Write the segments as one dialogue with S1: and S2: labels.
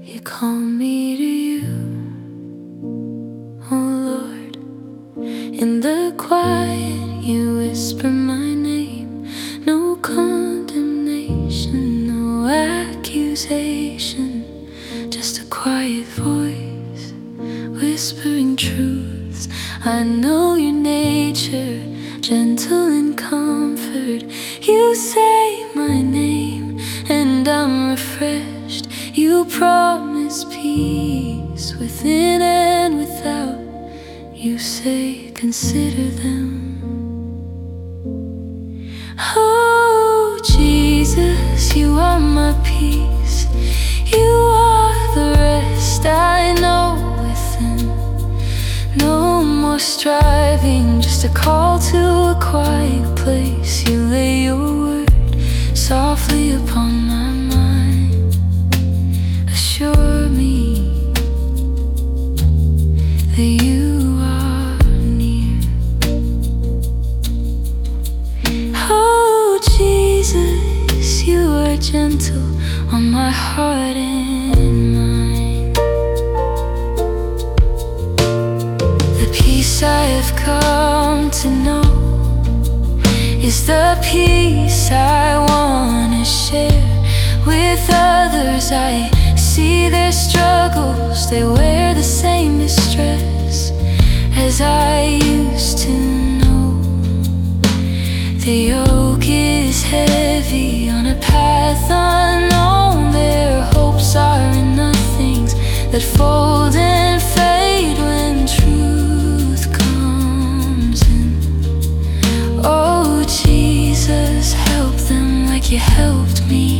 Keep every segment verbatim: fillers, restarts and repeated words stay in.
S1: You call me to you, oh Lord. In the quiet you whisper my name. No condemnation, no accusation, just a quiet voice whispering truths. I know your nature, gentle in comfort. You say my name and I'm refreshed. You promise peace within and without. You say consider them. Oh Jesus, you are my peace. You are the rest I know within. No more striving, just a call to a quiet place. You lay your word softly upon my mind. Assure me that you are near. Oh Jesus, you are gentle on my heart and mind. The peace I have come to know is the peace I wanna share with others. I see their struggles, they wear the same distress as I used to know. The yoke is heavy on a path unknown. Their hopes are in nothings that fold and fade when truth comes in. Oh Jesus, help them like you helped me.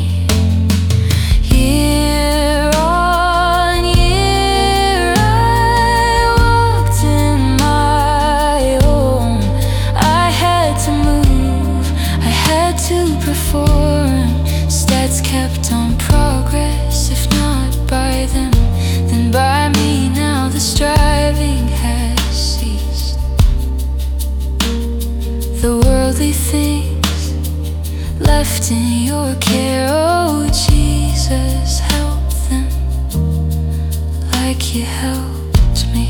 S1: Year on year I walked in my own. I had to move, I had to perform. Stats kept on progress, if not by them, then by me. Now the striving has ceased. The worldly things left in your care. Oh Jesus, help them like you helped me.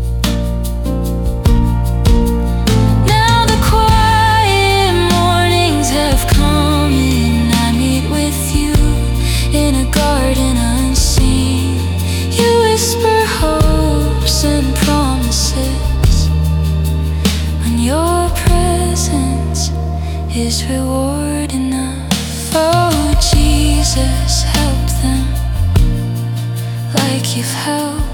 S1: Now the quiet mornings have come and I meet with you in a garden unseen. You whisper hopes and promises when your presence is reward enough. Oh Jesus, help them like you've helped